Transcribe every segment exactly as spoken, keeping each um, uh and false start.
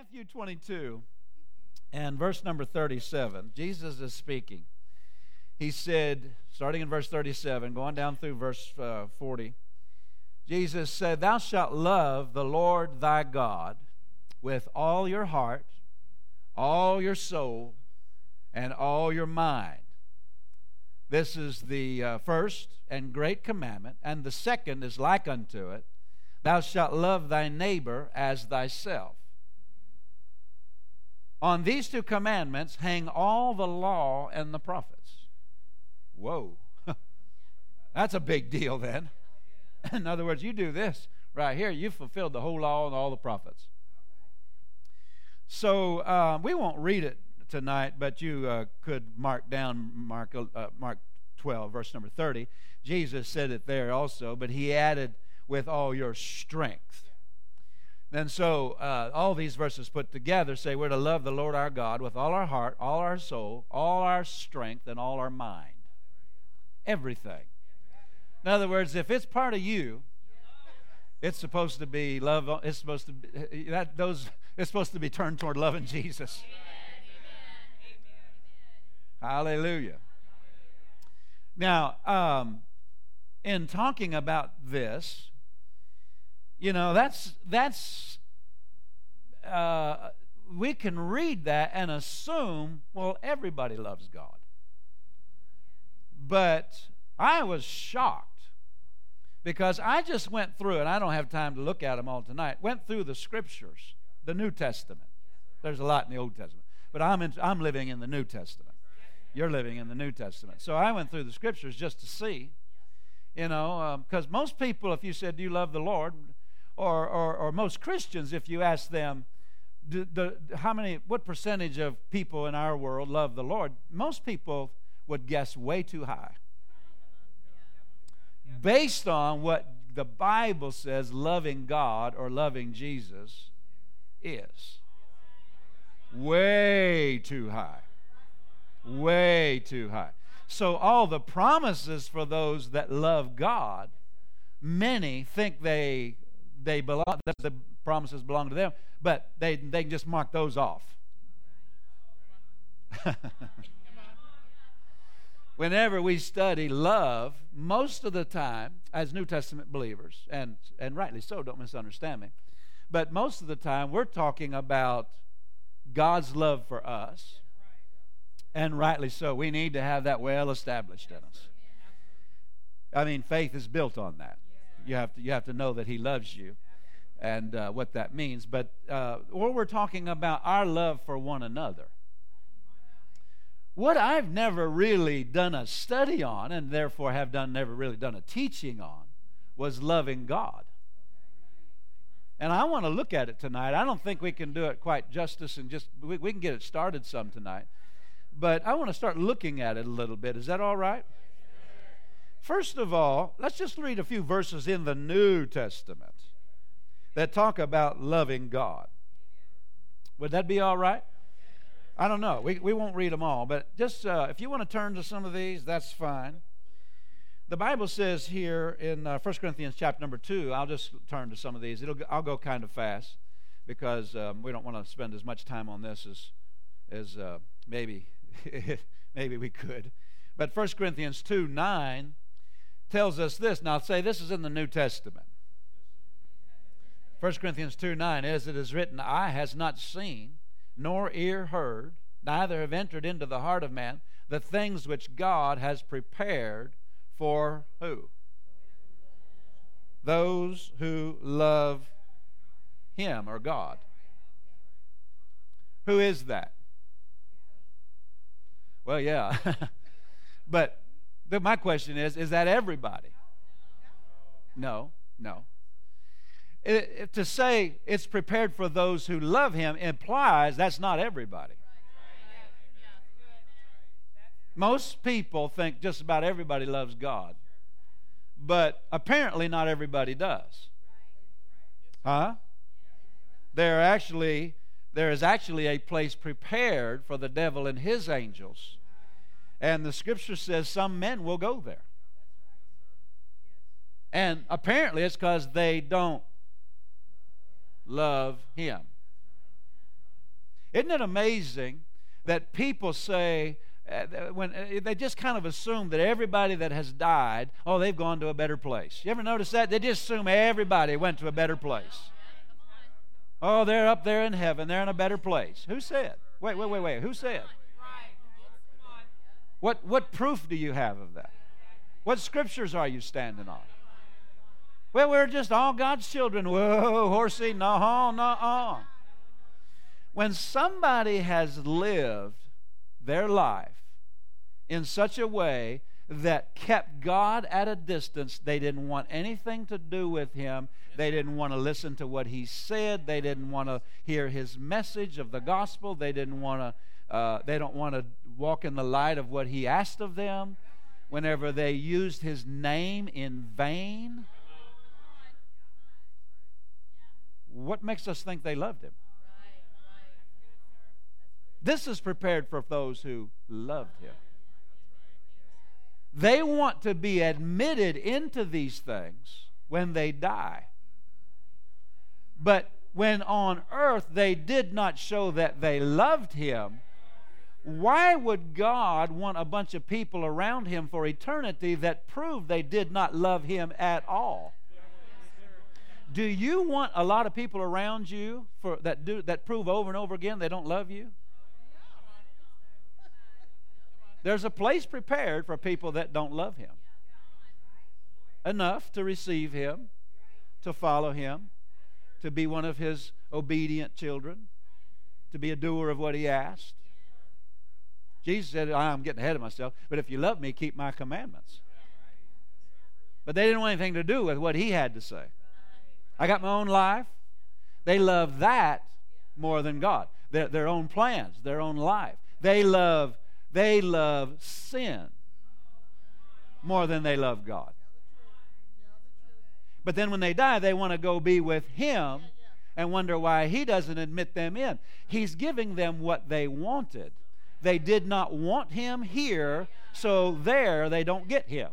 Matthew twenty-two and verse number thirty-seven, Jesus is speaking. He said, starting in verse thirty-seven, going down through verse uh, forty, Jesus said, "Thou shalt love the Lord thy God with all your heart, all your soul, and all your mind. This is the uh, first and great commandment, and the second is like unto it. Thou shalt love thy neighbor as thyself. On these two commandments hang all the law and the prophets." Whoa. That's a big deal then. In other words, you do this right here, you've fulfilled the whole law and all the prophets. So uh, we won't read it tonight, but you uh, could mark down Mark, uh, Mark twelve, verse number thirty. Jesus said it there also, but he added, "with all your strength." And so uh, all these verses put together say we're to love the Lord our God with all our heart, all our soul, all our strength, and all our mind. Everything. In other words, if it's part of you, it's supposed to be love. It's supposed to be that those. It's supposed to be turned toward loving Jesus. Hallelujah. Now, um, in talking about this, you know, that's that's uh, we can read that and assume, well, everybody loves God. But I was shocked because I just went through, and I don't have time to look at them all tonight, went through the Scriptures, the New Testament. There's a lot in the Old Testament, but I'm in, I'm living in the New Testament. You're living in the New Testament. So I went through the Scriptures just to see, you know, because um, most people, if you said, "Do you love the Lord?" Or, or, or most Christians, if you ask them, do, do, how many, what percentage of people in our world love the Lord? Most people would guess way too high, based on what the Bible says loving God or loving Jesus is. Way too high. Way too high. So all the promises for those that love God, many think they they belong, that the promises belong to them, but they they can just mark those off. Whenever we study love, most of the time, as New Testament believers, and and rightly so, don't misunderstand me, but most of the time we're talking about God's love for us, and rightly so. We need to have that well established in us. I mean, faith is built on that. You have to you have to know that He loves you, and uh, what that means. But uh, or we're talking about our love for one another. What I've never really done a study on, and therefore have done never really done a teaching on, was loving God. And I want to look at it tonight. I don't think we can do it quite justice, and just we, we can get it started some tonight. But I want to start looking at it a little bit. Is that all right? First of all, let's just read a few verses in the New Testament that talk about loving God. Would that be all right? I don't know. We we won't read them all, but just uh, if you want to turn to some of these, that's fine. The Bible says here in uh, First Corinthians chapter number two, I'll just turn to some of these. It'll I'll go kind of fast because um, we don't want to spend as much time on this as as uh, maybe maybe we could. But First Corinthians two nine tells us this. Now, say this is in the New Testament. First Corinthians two nine, "As it is written, eye has not seen, nor ear heard, neither have entered into the heart of man the things which God has prepared for" who? Those who love Him or God. Who is that? Well, yeah. But the, my question is, is that everybody? No, no. It, it, to say it's prepared for those who love Him implies that's not everybody. Most people think just about everybody loves God, but apparently not everybody does. Huh? There are actually there is actually a place prepared for the devil and his angels, and the Scripture says some men will go there. And apparently it's because they don't love Him. Isn't it amazing that people say, uh, when uh, they just kind of assume that everybody that has died, oh, they've gone to a better place. You ever notice that? They just assume everybody went to a better place. Oh, they're up there in heaven. They're in a better place. Who said? Wait, wait, wait, wait. Who said? What, what proof do you have of that? What scriptures are you standing on? Well, we're just all God's children. Whoa, horsey, no, no. When somebody has lived their life in such a way that kept God at a distance, they didn't want anything to do with Him. They didn't want to listen to what He said. They didn't want to hear His message of the gospel. They didn't want to. Uh, they don't want to walk in the light of what He asked of them. Whenever they used His name in vain, what makes us think they loved Him? This is prepared for those who loved Him. They want to be admitted into these things when they die. But when on earth they did not show that they loved Him, why would God want a bunch of people around Him for eternity that prove they did not love Him at all? Do you want a lot of people around you for that do that prove over and over again they don't love you? There's a place prepared for people that don't love Him enough to receive Him, to follow Him, to be one of His obedient children, to be a doer of what He asked. Jesus said, I'm getting ahead of myself, but if you love me, keep my commandments. But they didn't want anything to do with what He had to say. I got my own life. They love that more than God. Their, their own plans, their own life. They love, they love sin more than they love God. But then when they die, they want to go be with Him and wonder why He doesn't admit them in. He's giving them what they wanted. They did not want Him here, so there they don't get Him.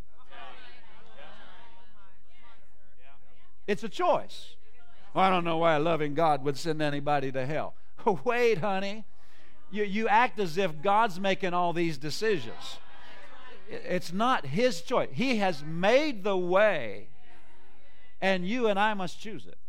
It's a choice. Well, I don't know why a loving God would send anybody to hell. Wait, honey. You, you act as if God's making all these decisions. It's not His choice. He has made the way, and you and I must choose it.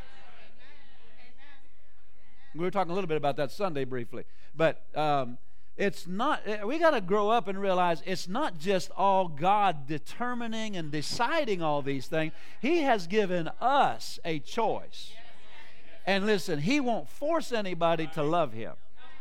We were talking a little bit about that Sunday briefly. But um, it's not, we got to grow up and realize it's not just all God determining and deciding all these things. He has given us a choice. And listen, He won't force anybody to love Him.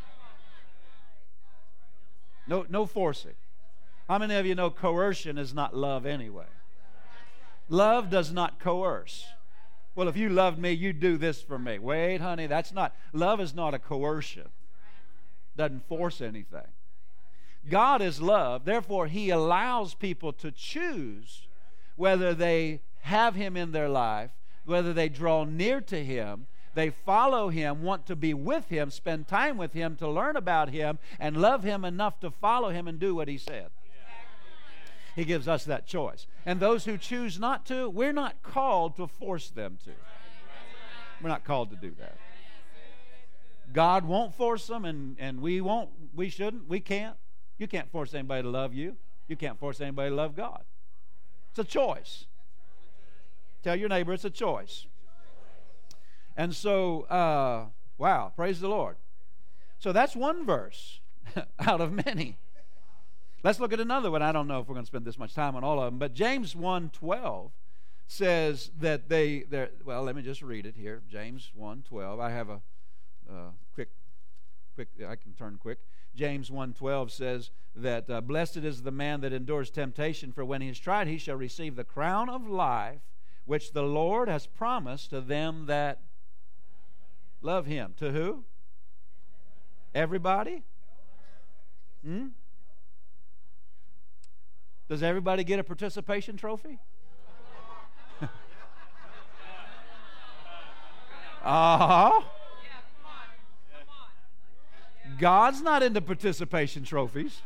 No, no forcing. How many of you know coercion is not love anyway? Love does not coerce. Well, if you loved me, you'd do this for me. Wait, honey, that's not, love is not a coercion. Doesn't force anything. God is love, therefore He allows people to choose whether they have Him in their life, whether they draw near to Him, they follow Him, want to be with Him, spend time with Him, to learn about Him, and love Him enough to follow Him and do what He said. He gives us that choice. And those who choose not to, we're not called to force them to. We're not called to do that. God won't force them, and, and we won't, we shouldn't, we can't. You can't force anybody to love you. You can't force anybody to love God. It's a choice. Tell your neighbor it's a choice. And so, uh, wow, praise the Lord. So that's one verse out of many. Let's look at another one. I don't know if we're going to spend this much time on all of them, but James one twelve says that they, well, let me just read it here. James one twelve. I have a uh, quick, quick, I can turn quick. James one twelve says that uh, blessed is the man that endures temptation, for when he is tried, he shall receive the crown of life, which the Lord has promised to them that love Him. To who? Everybody? Hmm? Does everybody get a participation trophy? Uh-huh. God's not into participation trophies.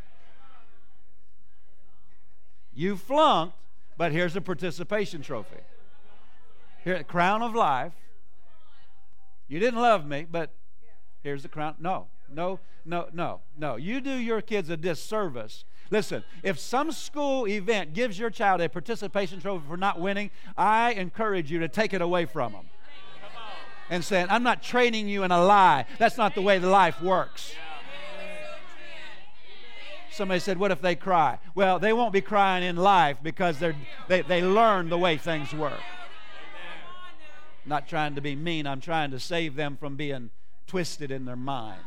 You flunked, but here's a participation trophy. Here, crown of life. You didn't love me, but Here's the crown. No, no, no, no, no. You do your kids a disservice. Listen, if some school event gives your child a participation trophy for not winning, I encourage you to take it away from them. And saying, I'm not training you in a lie. That's not the way the life works. Somebody said, what if they cry? Well, they won't be crying in life because they're, they, they learn the way things work. I'm not trying to be mean. I'm trying to save them from being twisted in their minds.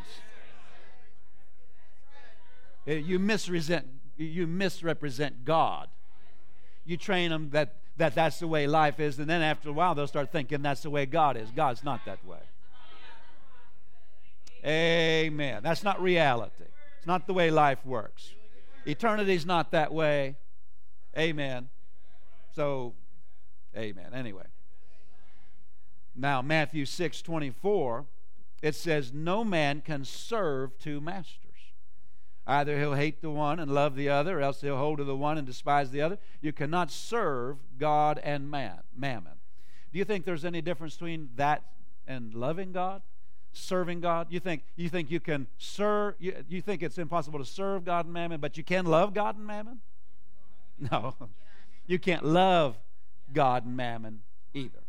You misrepresent, you misrepresent God. You train them that, that that's the way life is, and then after a while they'll start thinking that's the way God is. God's not that way. Amen. That's not reality. It's not the way life works. Eternity's not that way. Amen. So, amen. Anyway. Now, Matthew six twenty-four, it says, no man can serve two masters. Either he'll hate the one and love the other, or else he'll hold to the one and despise the other. You cannot serve God and man, mammon. Do you think there's any difference between that and loving God, serving God? You think you think you can serve? You, you think it's impossible to serve God and mammon, but you can love God and mammon? No, you can't love God and mammon either.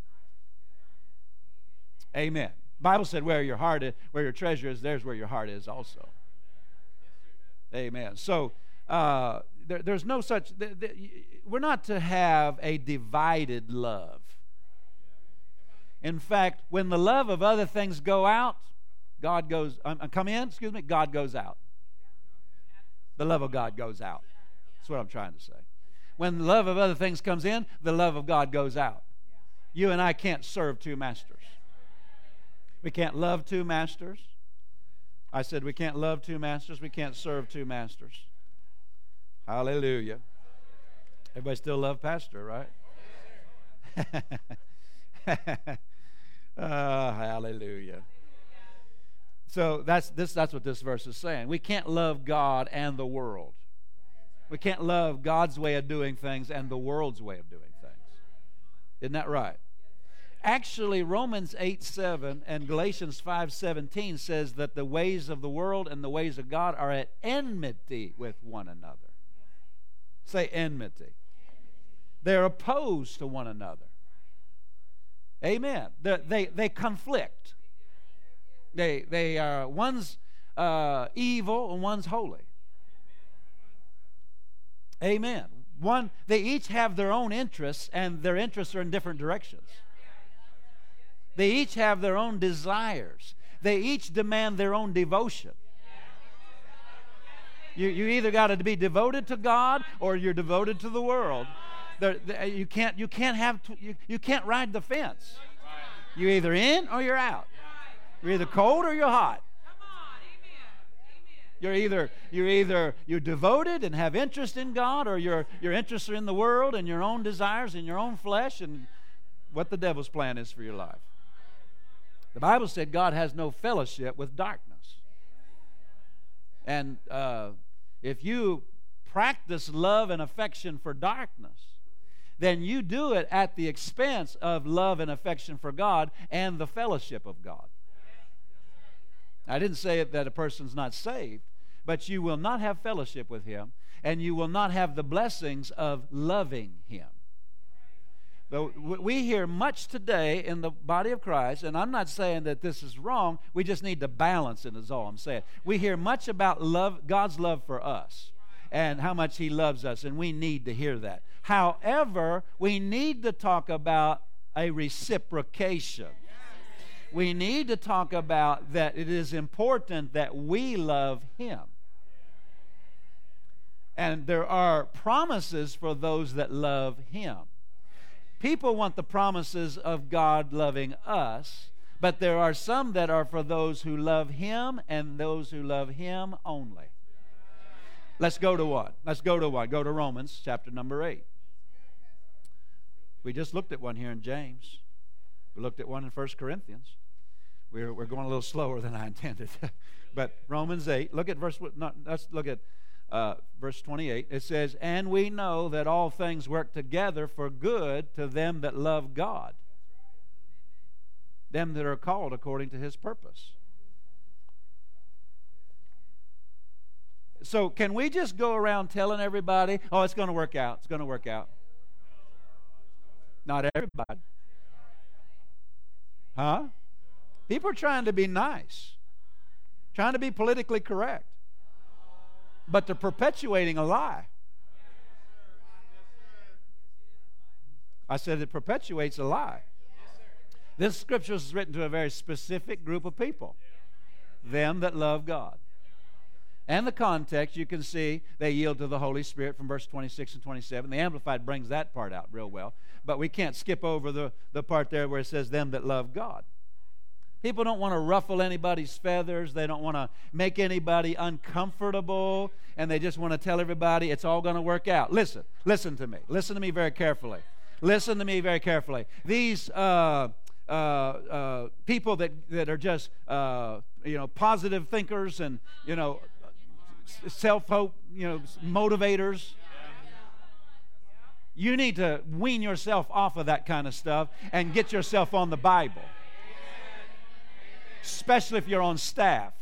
Amen. The Bible said, "Where your heart is, where your treasure is, there's where your heart is also." Amen. So uh, there, there's no such. Th- th- we're not to have a divided love. In fact, when the love of other things go out, God goes. Um, come in. Excuse me. God goes out. The love of God goes out. That's what I'm trying to say. When the love of other things comes in, the love of God goes out. You and I can't serve two masters. We can't love two masters. I said we can't love two masters. We can't serve two masters. Hallelujah. Everybody still love pastor, right? uh, hallelujah. So that's this. That's what this verse is saying. We can't love God and the world. We can't love God's way of doing things and the world's way of doing things. Isn't that right? Actually, Romans eight seven and Galatians five seventeen says that the ways of the world and the ways of God are at enmity with one another. Say enmity. They're opposed to one another. Amen. They, they, they conflict. They, they are, one's uh, evil and one's holy. Amen. One, they each have their own interests, and their interests are in different directions. They each have their own desires. They each demand their own devotion. You, you either got to be devoted to God or you're devoted to the world. There, there, you can't you can't have to, you, you can't ride the fence. You're either in or you're out. You're either cold or you're hot. You're either you're either you're devoted and have interest in God, or your your interests are in the world and your own desires and your own flesh and what the devil's plan is for your life. The Bible said God has no fellowship with darkness. And uh, if you practice love and affection for darkness, then you do it at the expense of love and affection for God and the fellowship of God. I didn't say that a person's not saved, but you will not have fellowship with Him, and you will not have the blessings of loving Him. We hear much today in the body of Christ, and I'm not saying that this is wrong. We just need to balance it, is all I'm saying. We hear much about love, God's love for us and how much He loves us, and we need to hear that. However, we need to talk about a reciprocation. We need to talk about that it is important that we love Him. And there are promises for those that love Him. People want the promises of God loving us, but there are some that are for those who love Him and those who love Him only. Let's go to one. Let's go to one. Go to Romans chapter number eight. We just looked at one here in James. We looked at one in First Corinthians. We're, we're going a little slower than I intended. But Romans eight, look at verse, no, let's look at Uh, verse twenty-eight. It says, and we know that all things work together for good to them that love God, them that are called according to His purpose. So can we just go around telling everybody, oh, it's going to work out, it's going to work out? Not everybody. Huh? People are trying to be nice, trying to be politically correct, but they're perpetuating a lie. I said it perpetuates a lie. This scripture is written to a very specific group of people, them that love God. And the context, you can see they yield to the Holy Spirit from verse twenty-six and twenty-seven. The Amplified brings that part out real well. But we can't skip over the, the part there where it says, them that love God. People don't want to ruffle anybody's feathers. They don't want to make anybody uncomfortable. And they just want to tell everybody it's all going to work out. Listen, listen to me. Listen to me very carefully. Listen to me very carefully. These uh, uh, uh, people that, that are just, uh, you know, positive thinkers and, you know, self-hope, you know, motivators. You need to wean yourself off of that kind of stuff and get yourself on the Bible. Especially if you're on staff.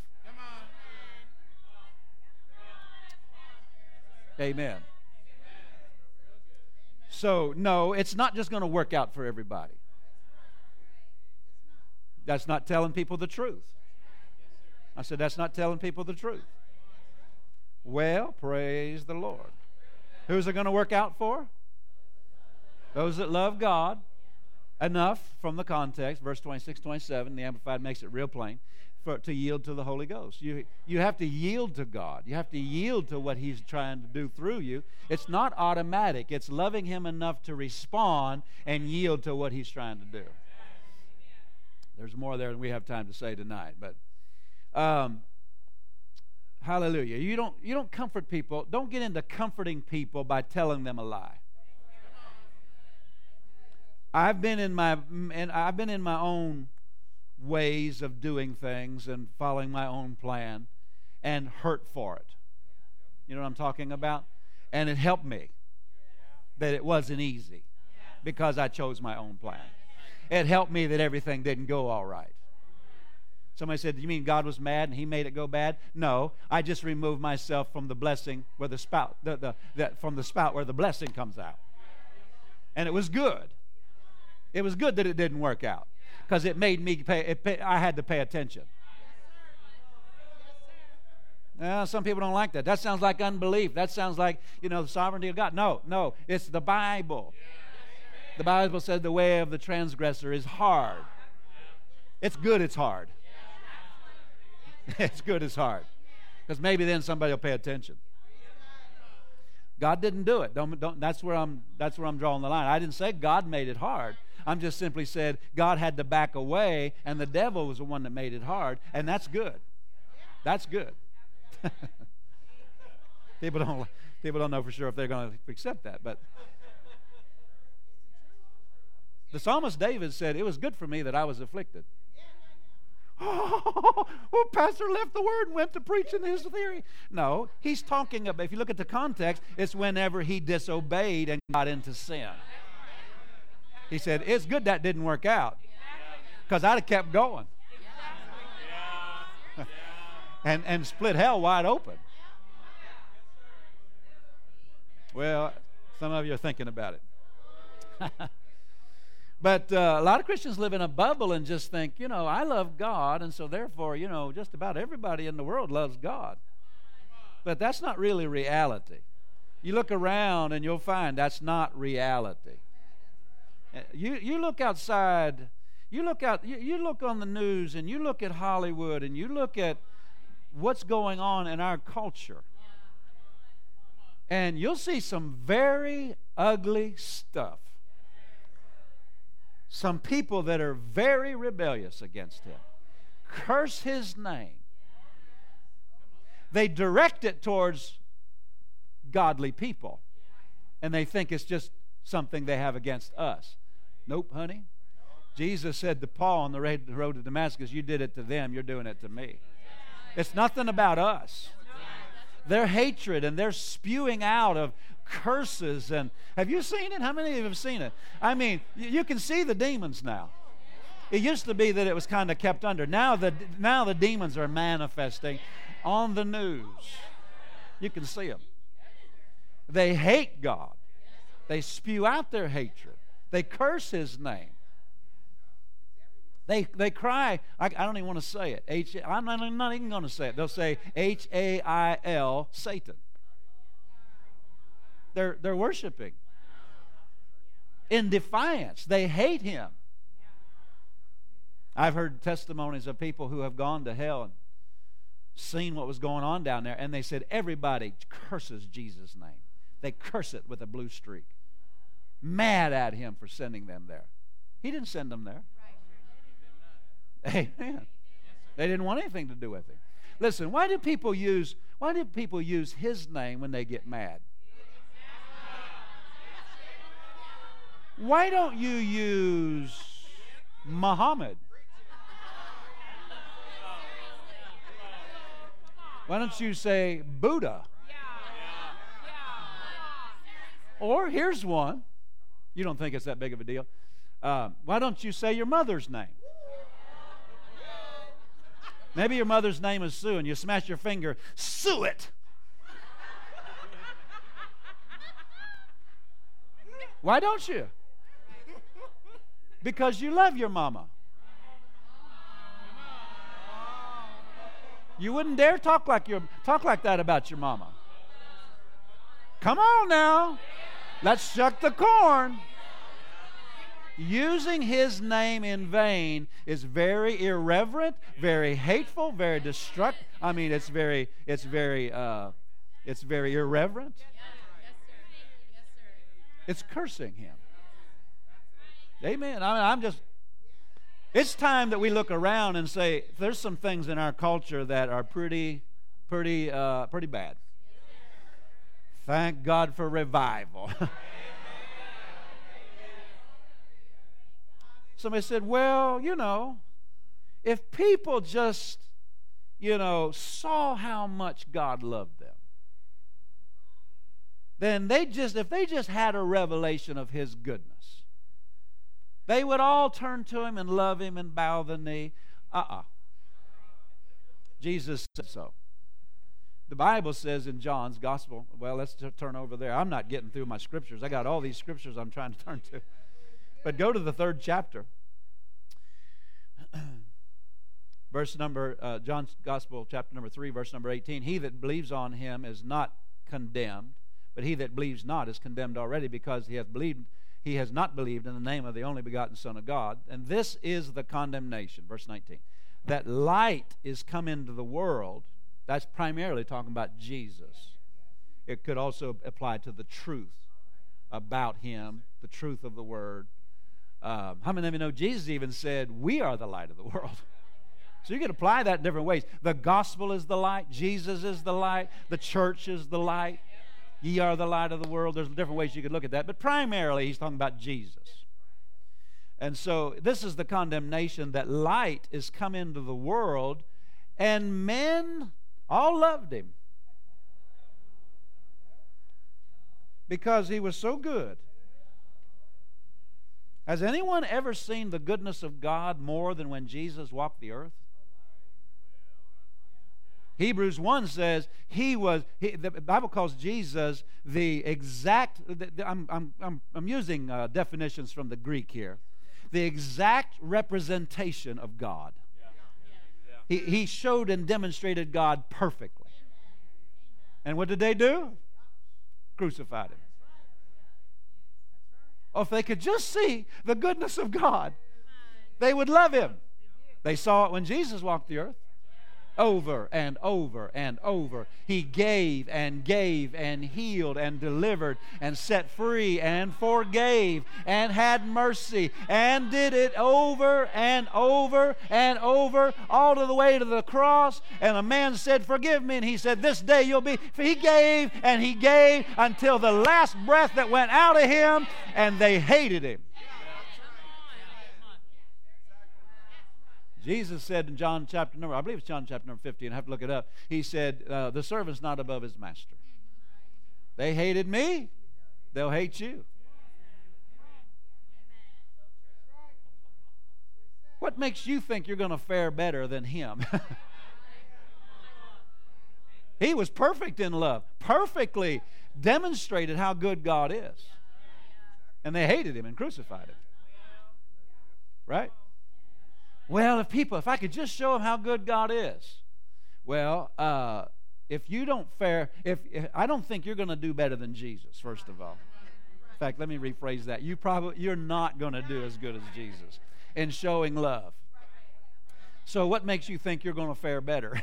Amen. So, no, it's not just going to work out for everybody. That's not telling people the truth. I said, that's not telling people the truth. Well, praise the Lord. Who's it going to work out for? Those that love God enough from the context, verse twenty-six, twenty-seven, the Amplified makes it real plain, for, to yield to the Holy Ghost. You, you have to yield to God. You have to yield to what He's trying to do through you. It's not automatic. It's loving Him enough to respond and yield to what He's trying to do. There's more there than we have time to say tonight, but um, hallelujah. You don't, you don't comfort people. Don't get into comforting people by telling them a lie. I've been in my and I've been in my own ways of doing things and following my own plan and hurt for it. You know what I'm talking about? And it helped me that it wasn't easy because I chose my own plan. It helped me that everything didn't go all right. Somebody said, "You mean God was mad and He made it go bad?" No, I just removed myself from the blessing where the spout the, the, the from the spout where the blessing comes out. And it was good. It was good that it didn't work out because it made me pay, it pay. I had to pay attention. Uh, some people don't like that. That sounds like unbelief. That sounds like, you know, the sovereignty of God. No, no, it's the Bible. The Bible said the way of the transgressor is hard. It's good it's hard. It's good it's hard. Because maybe then somebody will pay attention. God didn't do it. Don't, don't, that's where I'm. That's where I'm drawing the line. I didn't say God made it hard. I'm just simply said God had to back away, and the devil was the one that made it hard, and that's good. That's good. people don't. People don't know for sure if they're going to accept that, but the psalmist David said, "It was good for me that I was afflicted." Oh, well, pastor left the word and went to preaching his theory. No, he's talking about, if you look at the context, it's whenever he disobeyed and got into sin. He said, it's good that didn't work out because I'd have kept going and, and split hell wide open. Well, some of you are thinking about it. But uh, a lot of Christians live in a bubble and just think, you know, I love God, and so therefore, you know, just about everybody in the world loves God. But that's not really reality. You look around and you'll find that's not reality. You you look outside, you look out, you, you look on the news, and you look at Hollywood, and you look at what's going on in our culture, and you'll see some very ugly stuff. Some people that are very rebellious against Him. Curse His name. They direct it towards godly people. And they think it's just something they have against us. Nope, honey. Jesus said to Paul on the road to Damascus, you did it to them, you're doing it to me. It's nothing about us. Their hatred and their spewing out of curses, and have you seen it? How many of you have seen it? I mean, you can see the demons now. It used to be that it was kind of kept under. Now the now the demons are manifesting on the news. You can see them. They hate God. They spew out their hatred. They curse His name. They they cry. I, I don't even want to say it. H, I'm not, I'm not even going to say it. They'll say H A I L, Satan. They're, they're worshiping in defiance. They hate Him. I've heard testimonies of people who have gone to hell and seen what was going on down there, and they said everybody curses Jesus' name. They curse it with a blue streak. Mad at Him for sending them there. He didn't send them there. Amen. They didn't want anything to do with Him. Listen, why do people use why do people use His name when they get mad? Why don't you use Muhammad? Why don't you say Buddha? Or here's one. You don't think it's that big of a deal. Uh, why don't you say your mother's name? Maybe your mother's name is Sue, and you smash your finger, sue it. Why don't you? Because you love your mama. You wouldn't dare talk like your talk like that about your mama. Come on now. Let's shuck the corn. Using His name in vain is very irreverent, very hateful, very destructive. I mean, it's very, it's very, uh, it's very irreverent. It's cursing Him. Amen. I mean, I'm just. It's time that we look around and say, there's some things in our culture that are pretty, pretty, uh, pretty bad. Thank God for revival. Somebody said, well, you know, if people just, you know, saw how much God loved them, then they just, if they just had a revelation of His goodness, they would all turn to Him and love Him and bow the knee. Uh-uh. Jesus said so. The Bible says in John's Gospel, well, let's t- turn over there. I'm not getting through my scriptures. I got all these scriptures I'm trying to turn to. But go to the third chapter. Verse number, uh, John's Gospel, chapter number three, verse number eighteen. He that believes on Him is not condemned, but he that believes not is condemned already, because he hath believed, he has not believed in the name of the only begotten Son of God. And this is the condemnation, verse nineteen. That light is come into the world. That's primarily talking about Jesus. It could also apply to the truth about Him, the truth of the Word. Um, how many of you know Jesus even said, we are the light of the world? So you can apply that in different ways. The gospel is the light. Jesus is the light. The church is the light. Ye are the light of the world. There's different ways you could look at that. But primarily, He's talking about Jesus. And so this is the condemnation, that light is come into the world, and men all loved Him because He was so good. Has anyone ever seen the goodness of God more than when Jesus walked the earth? Hebrews one says He was, he, the Bible calls Jesus the exact, the, the, I'm, I'm, I'm, I'm using uh, definitions from the Greek here, the exact representation of God. He, he showed and demonstrated God perfectly. And what did they do? Crucified Him. Oh, if they could just see the goodness of God, they would love Him. They saw it when Jesus walked the earth. Over and over and over. He gave and gave and healed and delivered and set free and forgave and had mercy and did it over and over and over, all to the way to the cross. And a man said, forgive me. And He said, this day you'll be. He gave and He gave until the last breath that went out of Him, and they hated Him. Jesus said in John chapter number, I believe it's John chapter number fifteen, I have to look it up. He said, uh, the servant's not above his master. They hated me, they'll hate you. What makes you think you're going to fare better than Him? He was perfect in love, perfectly demonstrated how good God is. And they hated him and crucified him. Right? Well, if people, if I could just show them how good God is. Well, uh, if you don't fare, if, if I don't think you're going to do better than Jesus, first of all. In fact, let me rephrase that. You probably, you're not going to do as good as Jesus in showing love. So what makes you think you're going to fare better?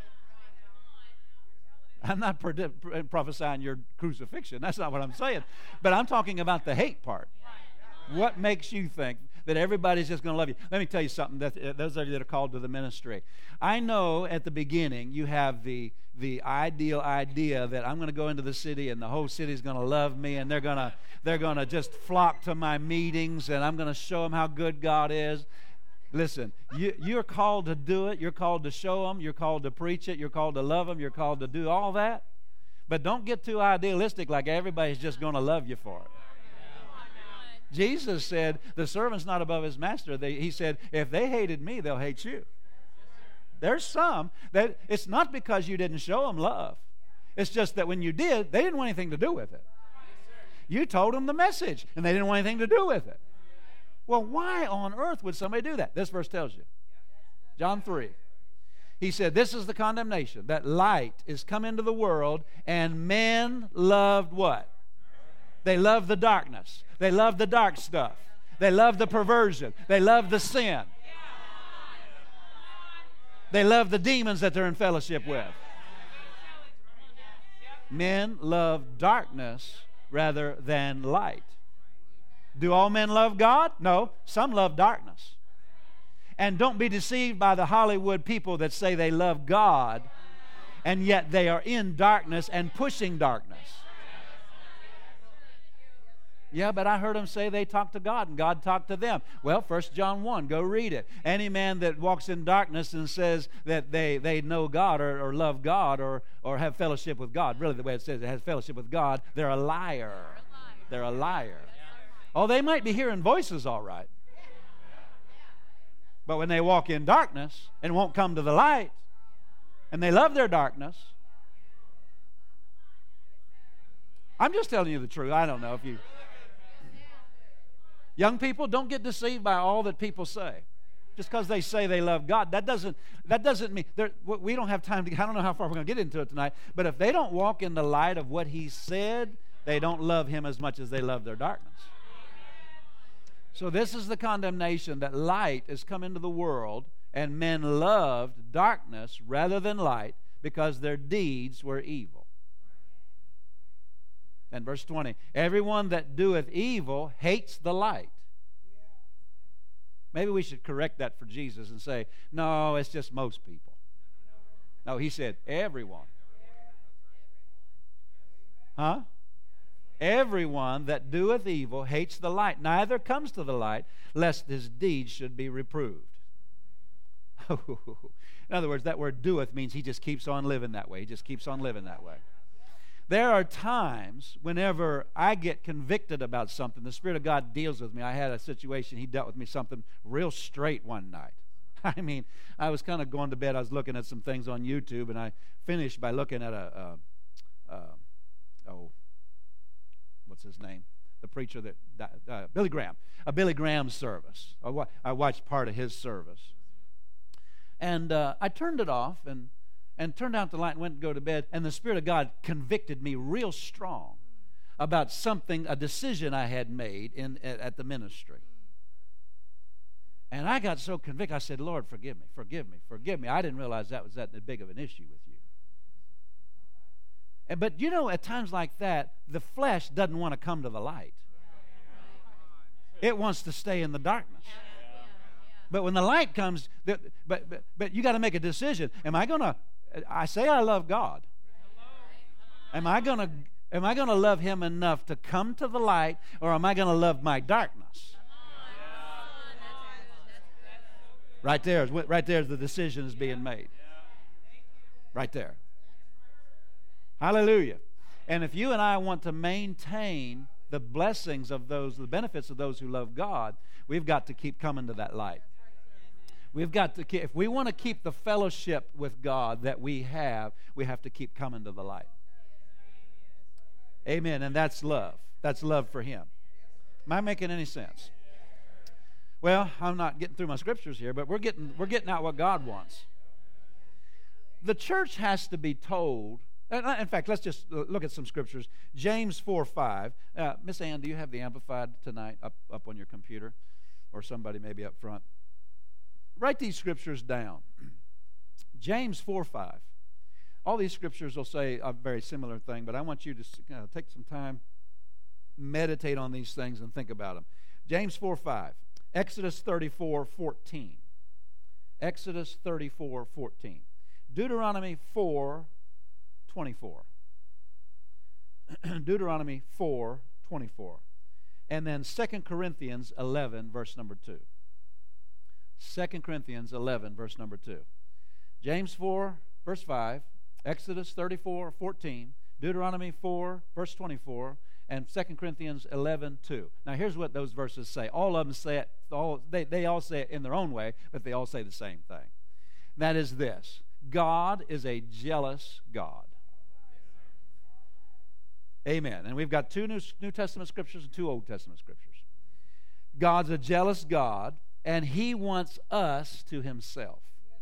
I'm not prophesying your crucifixion. That's not what I'm saying. But I'm talking about the hate part. What makes you think that everybody's just going to love you? Let me tell you something. That, uh, those of you that are called to the ministry. I know at the beginning you have the the ideal idea that I'm going to go into the city and the whole city's going to love me and they're going to they're going to just flock to my meetings and I'm going to show them how good God is. Listen, you, you're called to do it. You're called to show them. You're called to preach it. You're called to love them. You're called to do all that. But don't get too idealistic like everybody's just going to love you for it. Jesus said, the servant's not above his master. They, he said, if they hated me, they'll hate you. There's some that it's not because you didn't show them love. It's just that when you did, they didn't want anything to do with it. You told them the message, and they didn't want anything to do with it. Well, why on earth would somebody do that? This verse tells you. John three. He said, this is the condemnation, that light is come into the world, and men loved what? They loved the darkness. They loved the dark stuff. They loved the perversion. They loved the sin. They loved the demons that they're in fellowship with. Men love darkness rather than light. Do all men love God? No. Some love darkness. And don't be deceived by the Hollywood people that say they love God, and yet they are in darkness and pushing darkness. Yeah, but I heard them say they talked to God and God talked to them. Well, First John one, go read it. Any man that walks in darkness and says that they, they know God or, or love God or, or have fellowship with God, really the way it says it has fellowship with God, they're a liar. They're a liar. Oh, they might be hearing voices all right. But when they walk in darkness and won't come to the light, and they love their darkness, I'm just telling you the truth. I don't know if you... Young people, don't get deceived by all that people say. Just because they say they love God, that doesn't that doesn't mean we don't have time to. I don't know how far we're going to get into it tonight. But if they don't walk in the light of what He said, they don't love Him as much as they love their darkness. So this is the condemnation, that light has come into the world, and men loved darkness rather than light because their deeds were evil. And verse twenty, everyone that doeth evil hates the light. Maybe we should correct that for Jesus and say, no, it's just most people. No, He said everyone. Huh? Everyone that doeth evil hates the light, neither comes to the light, lest his deeds should be reproved. In other words, that word doeth means he just keeps on living that way. He just keeps on living that way. There are times whenever I get convicted about something, the Spirit of God deals with me. I had a situation, He dealt with me something real straight one night. I mean, I was kind of going to bed. I was looking at some things on YouTube, and I finished by looking at a, a, a oh, what's his name? The preacher that, uh, Billy Graham, a Billy Graham service. I, wa- I watched part of his service. And uh, I turned it off, and and turned out the light and went to go to bed, and the Spirit of God convicted me real strong about something, a decision I had made in at, at the ministry. And I got so convicted, I said, Lord, forgive me, forgive me, forgive me. I didn't realize that was that big of an issue with you. And, but you know, at times like that, the flesh doesn't want to come to the light. It wants to stay in the darkness. But when the light comes, but but but you got to make a decision. Am I going to I say I love God. Am I going to am I going to love Him enough to come to the light, or am I going to love my darkness? Right there, right there, the decision is being made. Right there. Hallelujah. And if you and I want to maintain the blessings of those, the benefits of those who love God, we've got to keep coming to that light. We've got to keep, if we want to keep the fellowship with God that we have, we have to keep coming to the light. Amen. And that's love. That's love for Him. Am I making any sense? Well, I'm not getting through my scriptures here, but we're getting we're getting out what God wants. The church has to be told. In fact, let's just look at some scriptures. James four five. Uh, Miss Ann, do you have the Amplified tonight up, up on your computer? Or somebody maybe up front. Write these scriptures down. James four five. All these scriptures will say a very similar thing, but I want you to you know, take some time, meditate on these things, and think about them. James four five. Exodus thirty-four fourteen. Exodus thirty-four fourteen. Deuteronomy four twenty-four. Deuteronomy four twenty-four. And then Second Corinthians eleven, verse number two. Second Corinthians eleven, verse number two. James four, verse five. Exodus thirty-four fourteen. Deuteronomy four, verse twenty-four. And Second Corinthians eleven two. Now here's what those verses say. All of them say it, all, they, they all say it in their own way, but they all say the same thing. That is this. God is a jealous God. Amen. And we've got two New, New Testament scriptures and two Old Testament scriptures. God's a jealous God, and He wants us to Himself.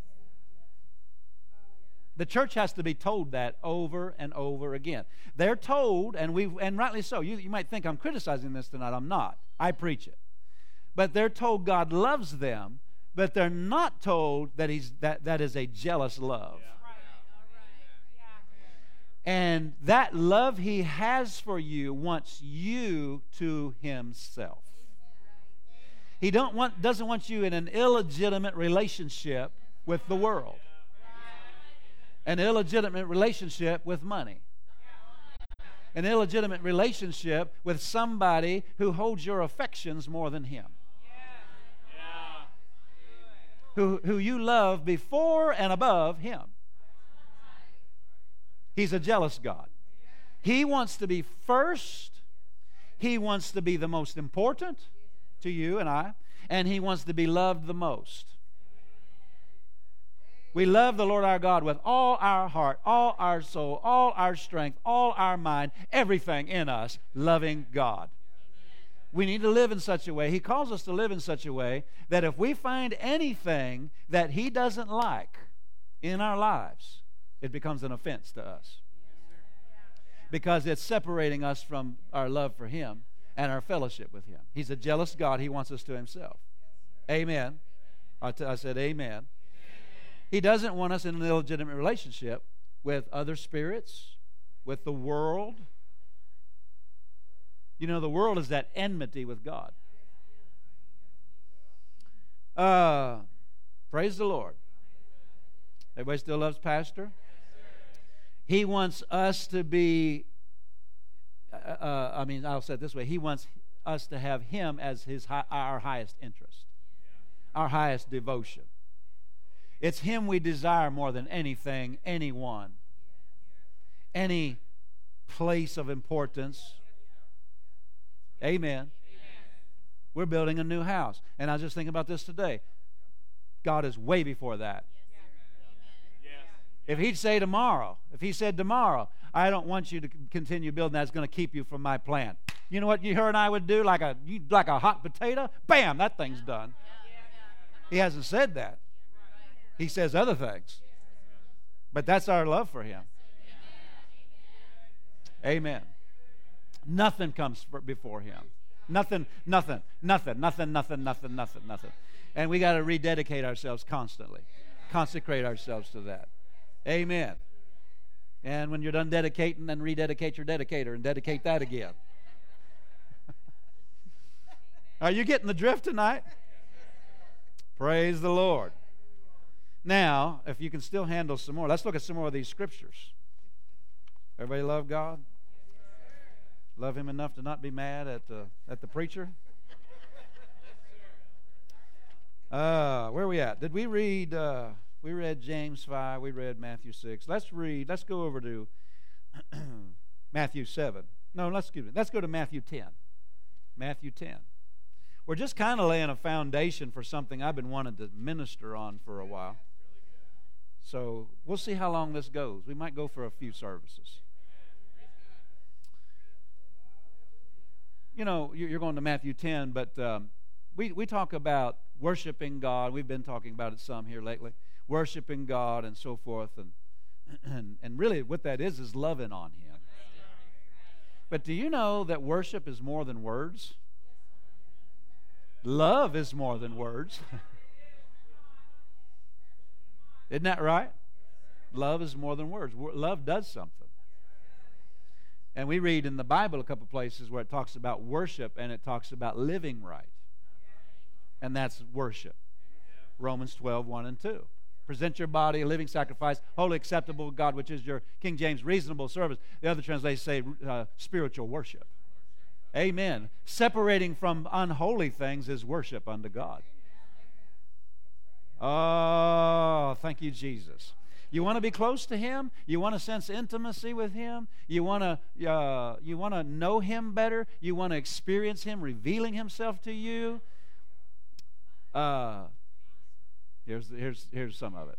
The church has to be told that over and over again. They're told, and we and rightly so. You, you might think I'm criticizing this tonight. I'm not. I preach it. But they're told God loves them, but they're not told that He's that, that is a jealous love. Yeah. And that love He has for you wants you to Himself. He don't want, doesn't want you in an illegitimate relationship with the world. An illegitimate relationship with money. An illegitimate relationship with somebody who holds your affections more than Him. Who, who you love before and above Him. He's a jealous God. He wants to be first. He wants to be the most important to you and I. And He wants to be loved the most. We love the Lord our God with all our heart, all our soul, all our strength, all our mind, everything in us, loving God. We need to live in such a way. He calls us to live in such a way that if we find anything that He doesn't like in our lives, it becomes an offense to us. Because it's separating us from our love for Him and our fellowship with Him. He's a jealous God. He wants us to Himself. Amen. I, t- I said amen. He doesn't want us in an illegitimate relationship with other spirits, with the world. You know, the world is that enmity with God. Uh, praise the Lord. Everybody still loves Pastor? He wants us to be, uh, uh, I mean, I'll say it this way. He wants us to have Him as his high, our highest interest, our highest devotion. It's Him we desire more than anything, anyone, any place of importance. Amen. We're building a new house. And I was just thinking about this today. God is way before that. If He'd say tomorrow, if He said tomorrow, I don't want you to continue building, that's going to keep you from my plan. You know what you her and I would do? Like a, like a hot potato? Bam, that thing's done. He hasn't said that. He says other things. But that's our love for Him. Amen. Nothing comes before Him. Nothing, nothing, nothing, nothing, nothing, nothing, nothing, nothing. And we got to rededicate ourselves constantly. Consecrate ourselves to that. Amen. And when you're done dedicating, then rededicate your dedicator and dedicate that again. Are you getting the drift tonight? Praise the Lord. Now, if you can still handle some more, let's look at some more of these scriptures. Everybody love God? Love Him enough to not be mad at the, at the preacher? Uh, where are we at? Did we read, uh, we read James five, we read Matthew six. Let's read, let's go over to Matthew seven. No, let's, excuse me, let's go to Matthew ten. Matthew ten. we're just kind of laying a foundation for something I've been wanting to minister on for a while. So we'll see how long this goes. We might go for a few services. You know, you're going to Matthew ten, but um, we, we talk about worshiping God. We've been talking about it some here lately. Worshiping God and so forth. And, and, and really what that is is loving on Him. But do you know that worship is more than words? Love is more than words. Isn't that right? Love is more than words. Love does something. And we read in the Bible a couple places where it talks about worship and it talks about living right. And that's worship. Romans twelve, one and two. Present your body a living sacrifice, wholly acceptable to God, which is your, King James, reasonable service. The other translations say uh, spiritual worship. Amen. Separating from unholy things is worship unto God. Oh, thank you, Jesus. You want to be close to Him? You want to sense intimacy with Him? You want to uh, you want to know Him better? You want to experience Him revealing Himself to you? Uh, here's here's here's some of it.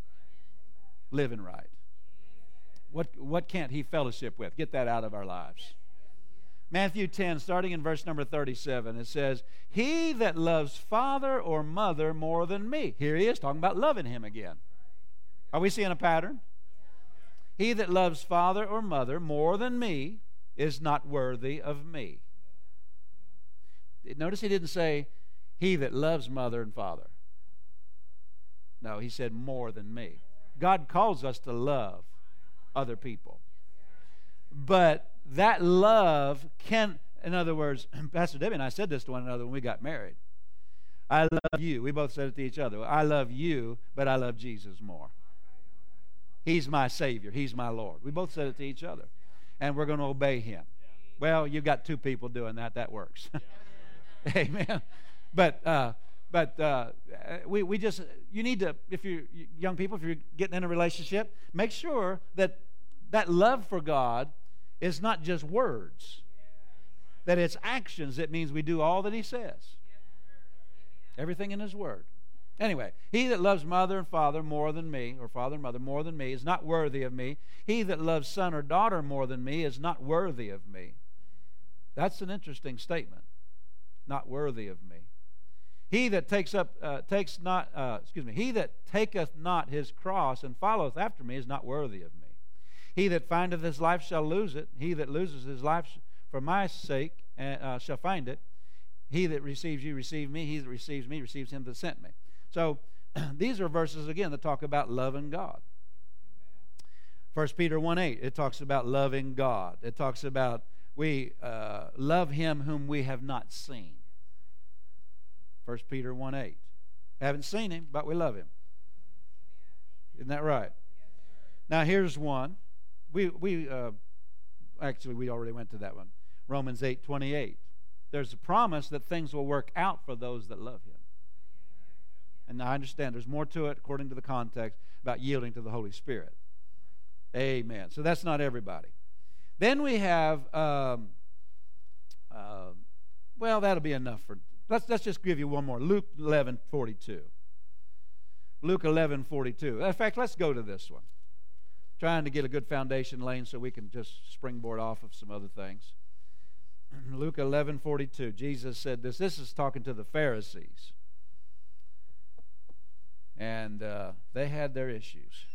Living right. What what can't He fellowship with? Get that out of our lives. Matthew ten, starting in verse number thirty-seven, it says, "He that loves father or mother more than me." Here he is talking about loving Him again. Are we seeing a pattern? "He that loves father or mother more than me is not worthy of me." Notice he didn't say, "He that loves mother and father." No, he said, "more than me." God calls us to love other people. But that love can, in other words, Pastor Debbie and I said this to one another when we got married. I love you. We both said it to each other. I love you, but I love Jesus more. He's my Savior. He's my Lord. We both said it to each other. And we're going to obey Him. Well, you've got two people doing that. That works. Amen. But uh, but uh, we, we just, you need to, if you young people, if you're getting in a relationship, make sure that that love for God is not just words, that it's actions. It means we do all that He says. Everything in His Word. Anyway, "He that loves mother and father more than me," or father and mother more than me, "is not worthy of me. He that loves son or daughter more than me is not worthy of me." That's an interesting statement. Not worthy of me. "He that takes up, uh, takes not, uh, excuse me, he that taketh not his cross and followeth after me is not worthy of me. He that findeth his life shall lose it. He that loses his life for my sake uh, shall find it. He that receives you, receive me. He that receives me, receives him that sent me." So these are verses, again, that talk about loving God. First Peter one eight, it talks about loving God. It talks about we uh, love Him whom we have not seen. First Peter one eight. Haven't seen Him, but we love Him. Isn't that right? Now here's one. We we uh, actually we already went to that one. Romans eight twenty-eight. There's a promise that things will work out for those that love Him. And I understand there's more to it according to the context about yielding to the Holy Spirit. Amen. So that's not everybody. Then we have, um, uh, well, that'll be enough for. Let's let's just give you one more. Luke eleven forty-two. Luke eleven forty-two. In fact, let's go to this one. Trying to get a good foundation laying so we can just springboard off of some other things. Luke eleven forty-two. Jesus said this. This is talking to the Pharisees. And uh, they had their issues.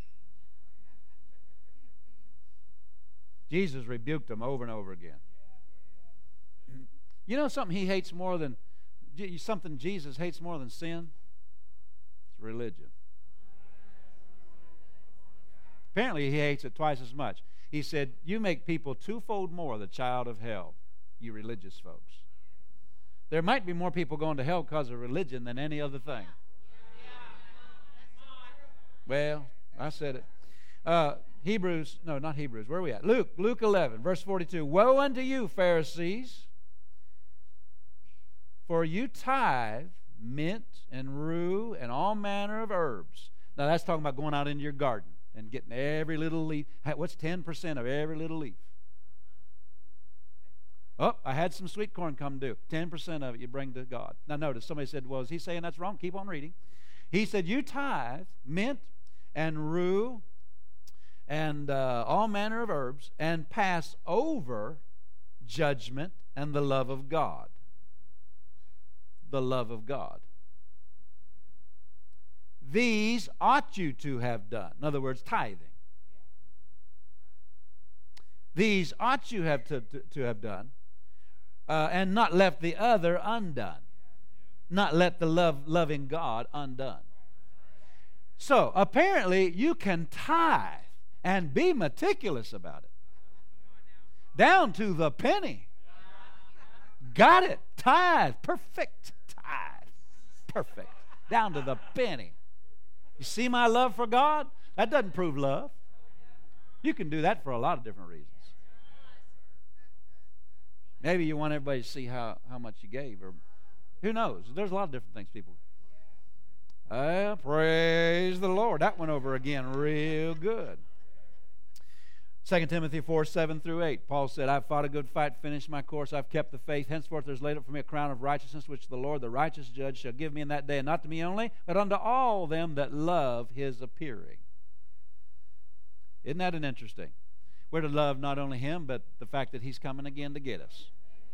Jesus rebuked them over and over again. You know something He hates more than, something Jesus hates more than sin? It's religion. Apparently He hates it twice as much. He said, "You make people twofold more the child of hell, you religious folks." There might be more people going to hell because of religion than any other thing. Well, I said it. Uh, Hebrews, no, not Hebrews. Where are we at? Luke, Luke eleven, verse forty-two. "Woe unto you, Pharisees, for you tithe mint and rue and all manner of herbs." Now that's talking about going out into your garden and getting every little leaf. What's ten percent of every little leaf? Oh, I had some sweet corn come due. ten percent of it you bring to God. Now notice, somebody said, well, is he saying that's wrong? Keep on reading. He said, you tithe mint and rue and uh, all manner of herbs and pass over judgment and the love of God. The love of God. These ought you to have done. In other words, tithing. These ought you have to, to, to have done, uh, and not left the other undone. Not let the love loving God undone. So apparently you can tithe and be meticulous about it, down to the penny. Got it. Tithe. Perfect. Tithe. Perfect. Down to the penny. You see my love for God? That doesn't prove love. You can do that for a lot of different reasons. Maybe you want everybody to see how, how much you gave, or who knows? There's a lot of different things people. Uh, praise the Lord. That went over again real good. Second Timothy four, seven through eight. Paul said, I've fought a good fight, finished my course, I've kept the faith. Henceforth there's laid up for me a crown of righteousness, which the Lord, the righteous judge, shall give me in that day, and not to me only, but unto all them that love his appearing. Isn't that an interesting? We're to love not only him, but the fact that he's coming again to get us.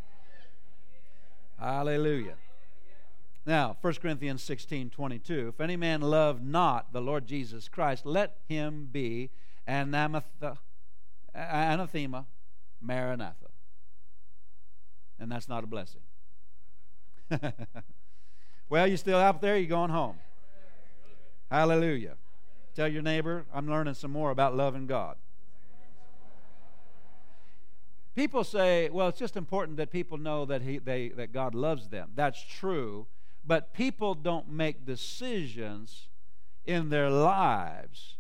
Hallelujah. Now, First Corinthians sixteen, twenty-two. If any man love not the Lord Jesus Christ, let him be anathema, anathema maranatha. And that's not a blessing. Well, you still out there? You're going home. Hallelujah. Tell your neighbor, I'm learning some more about loving God. People say, well, it's just important that people know that he, they, that God loves them. That's true. But people don't make decisions in their lives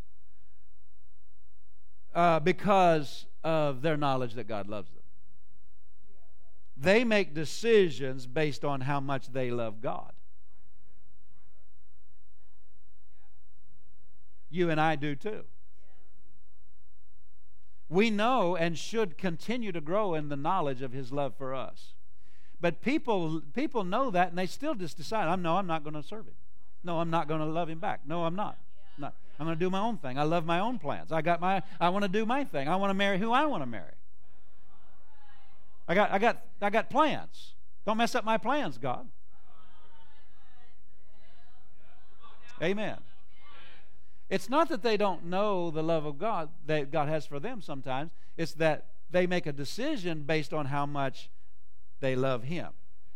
uh, because of their knowledge that God loves them. They make decisions based on how much they love God. You and I do too. We know and should continue to grow in the knowledge of his love for us. But people people know that, and they still just decide, I'm, no, I'm not going to serve him. No, I'm not going to love him back. No, I'm not. No, I'm going to do my own thing. I love my own plans. I got my I want to do my thing. I want to marry who I want to marry. I got I got I got plans. Don't mess up my plans, God. Amen. It's not that they don't know the love of God that God has for them sometimes. It's that they make a decision based on how much they love him.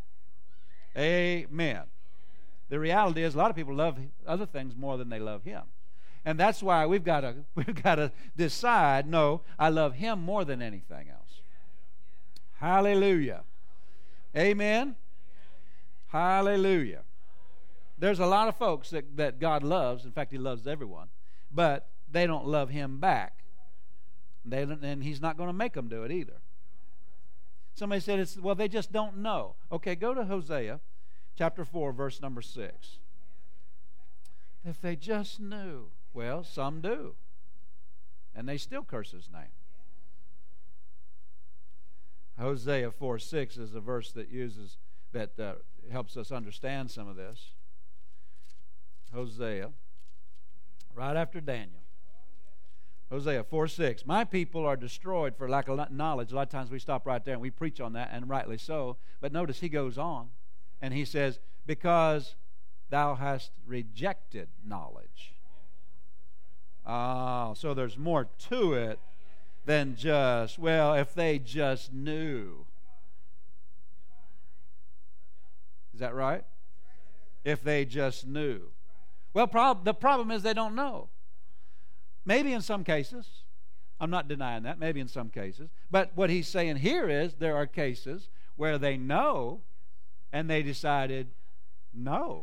Amen. The reality is a lot of people love other things more than they love him. And that's why we've got to we've got to decide, no, I love him more than anything else. Hallelujah. Amen. Hallelujah. There's a lot of folks that, that God loves. In fact, he loves everyone. But they don't love him back. They don't, and he's not going to make them do it either. Somebody said, it's, well, they just don't know. Okay, go to Hosea chapter four, verse number six. If they just knew. Well, some do. And they still curse his name. Hosea four, six is a verse that uses, that uh, helps us understand some of this. Hosea, right after Daniel. Hosea four six. My people are destroyed for lack of knowledge. A lot of times we stop right there and we preach on that, and rightly so. But notice he goes on and he says, because thou hast rejected knowledge. Ah, so there's more to it than just, well, if they just knew. Is that right? If they just knew. Well, prob- the problem is they don't know. Maybe in some cases. I'm not denying that. Maybe in some cases. But what he's saying here is there are cases where they know and they decided no.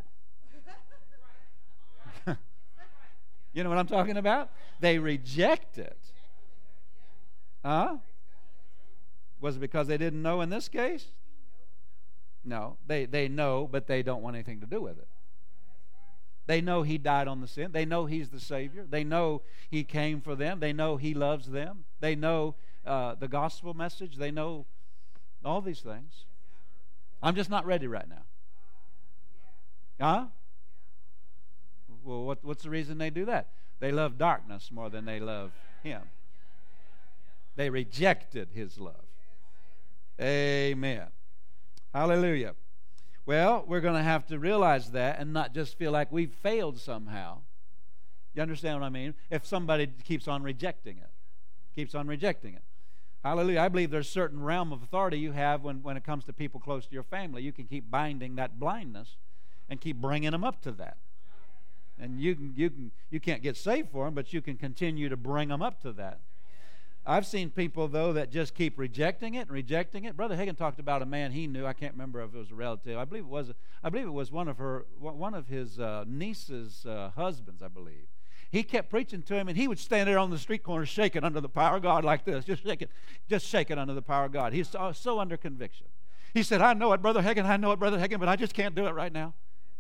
You know what I'm talking about? They reject it. Huh? Was it because they didn't know in this case? No. They, they know, but they don't want anything to do with it. They know he died on the sin. They know he's the Savior. They know he came for them. They know he loves them. They know uh, the gospel message. They know All these things. I'm just not ready right now. Huh? Well, what, what's the reason they do that? They love darkness more than they love Him. They rejected His love. Amen. Hallelujah. Well, we're going to have to realize that and not just feel like we've failed somehow. You understand what I mean? If somebody keeps on rejecting it, keeps on rejecting it. Hallelujah. I believe there's a certain realm of authority you have when, when it comes to people close to your family. You can keep binding that blindness and keep bringing them up to that. And you can, you can, you can't get saved for them, but you can continue to bring them up to that. I've seen people, though, that just keep rejecting it and rejecting it. Brother Hagin talked about a man he knew. I can't remember if it was a relative. I believe it was. I believe it was one of her, one of his uh, niece's uh, husbands. I believe he kept preaching to him, and he would stand there on the street corner shaking under the power of God like this, just shaking, just shaking under the power of God. He's so, so under conviction. He said, "I know it, Brother Hagin. I know it, Brother Hagin, but I just can't do it right now."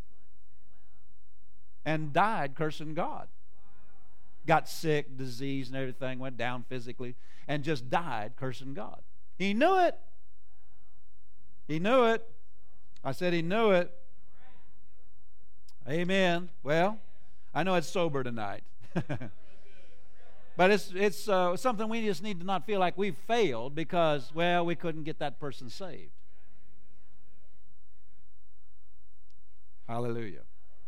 And died cursing God. Got sick, disease, and everything, went down physically, and just died cursing God. He knew it. He knew it. I said he knew it. Amen. Well, I know it's sober tonight. But it's it's uh, something we just need to not feel like we've failed because, well, we couldn't get that person saved. Hallelujah.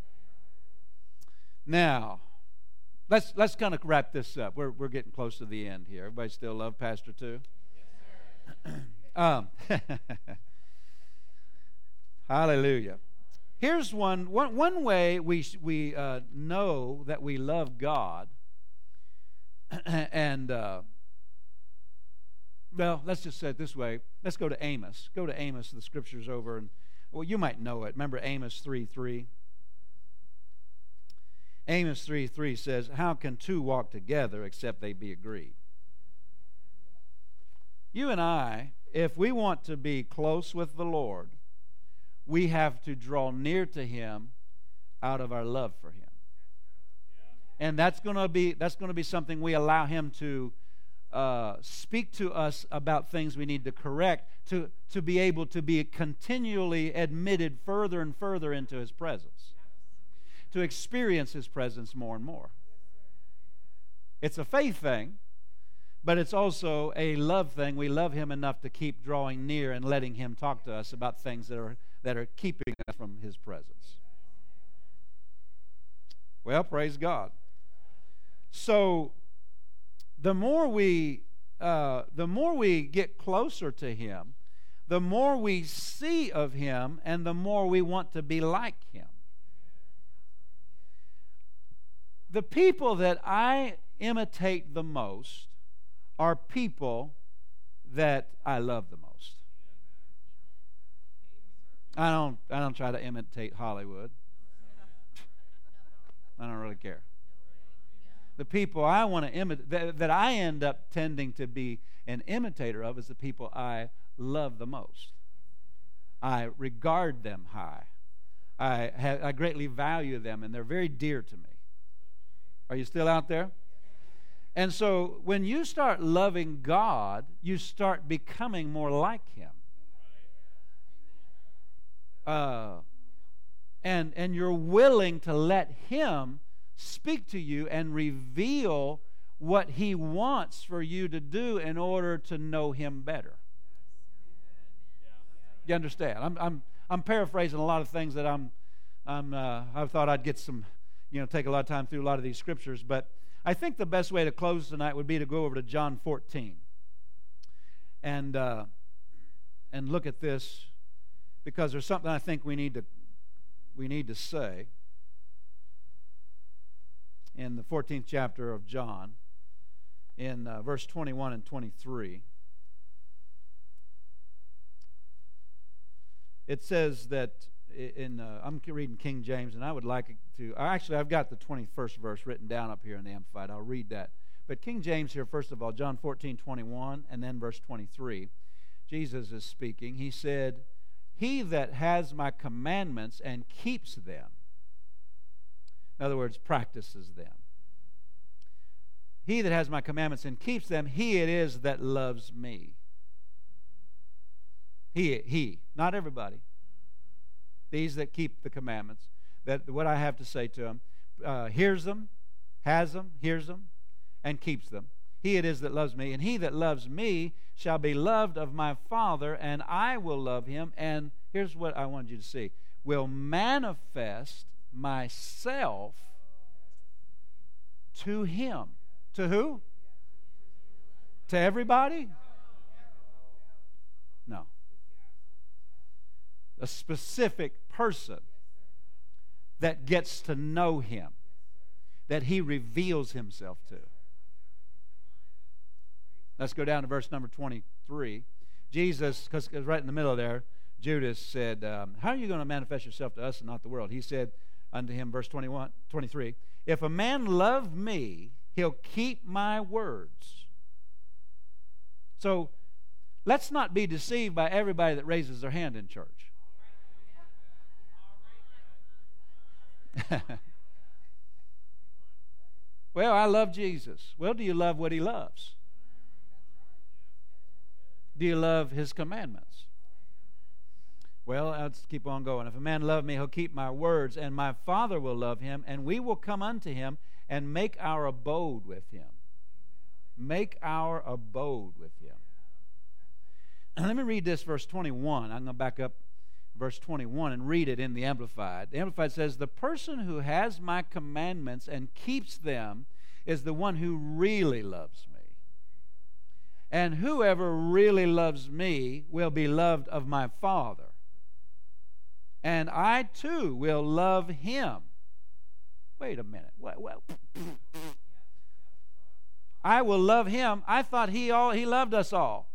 Now, Let's let's kind of wrap this up. We're we're getting close to the end here. Everybody still love Pastor too? Yes, um, hallelujah. Here's one one one way we we uh, know that we love God. And uh, well, let's just say it this way. Let's go to Amos. Go to Amos. The scripture's over, and well, you might know it. Remember Amos three three. Amos three three says, "How can two walk together except they be agreed?" You and I, if we want to be close with the Lord, we have to draw near to Him out of our love for Him. And that's going to be that's going to be something we allow Him to uh, speak to us about things we need to correct, to, to be able to be continually admitted further and further into His presence, to experience His presence more and more. It's a faith thing, but it's also a love thing. We love Him enough to keep drawing near and letting Him talk to us about things that are that are keeping us from His presence. Well, praise God. So the more we uh, the more we get closer to Him, the more we see of Him, and the more we want to be like Him. The people that I imitate the most are people that I love the most. I don't I don't try to imitate Hollywood. I don't really care. The people I want to imitate, that, that I end up tending to be an imitator of, is the people I love the most. I regard them high. I have, I greatly value them, and they're very dear to me. Are you still out there? And so when you start loving God, you start becoming more like Him. Uh, and, and you're willing to let Him speak to you and reveal what He wants for you to do in order to know Him better. You understand? I'm, I'm, I'm paraphrasing a lot of things that I'm, I'm, uh, I thought I'd get some... you know, take a lot of time through a lot of these scriptures, but I think the best way to close tonight would be to go over to John fourteen and uh, and look at this, because there's something I think we need to we need to say in the fourteenth chapter of John, in uh, verse twenty-one and twenty-three. It says that in uh, I'm reading King James, and I would like to actually I've got the twenty-first verse written down up here in the Amplified. I'll read that. But King James here, first of all, John fourteen twenty-one, and then verse twenty-three. Jesus is speaking. He said, "He that has my commandments and keeps them," in other words, practices them. "He that has my commandments and keeps them, he it is that loves me." He, he, not everybody. These that keep the commandments, that what I have to say to them, uh, hears them, has them, hears them, and keeps them. He it is that loves me, and he that loves me shall be loved of my Father, and I will love him. And here's what I wanted you to see. Will manifest myself to him. To who? To everybody? No. A specific person that gets to know him, that he reveals himself to. Let's go down to verse number twenty-three. Jesus, because right in the middle there, Judas said, um, how are you going to manifest yourself to us and not the world? He said unto him, verse twenty-one, twenty-three, if a man love me, he'll keep my words. So let's not be deceived by everybody that raises their hand in church. Well, I love Jesus. Well, do you love what he loves? Do you love his commandments? Well, let's keep on going. If a man love me, he'll keep my words, and my Father will love him, and we will come unto him and make our abode with him. Make our abode with him. And let me read this, verse twenty-one. I'm going to back up verse twenty-one and read it in the Amplified. The Amplified says, the person who has my commandments and keeps them is the one who really loves me. And whoever really loves me will be loved of my Father. And I too will love him. Wait a minute. Well, well, I will love him. I thought he all he loved us all.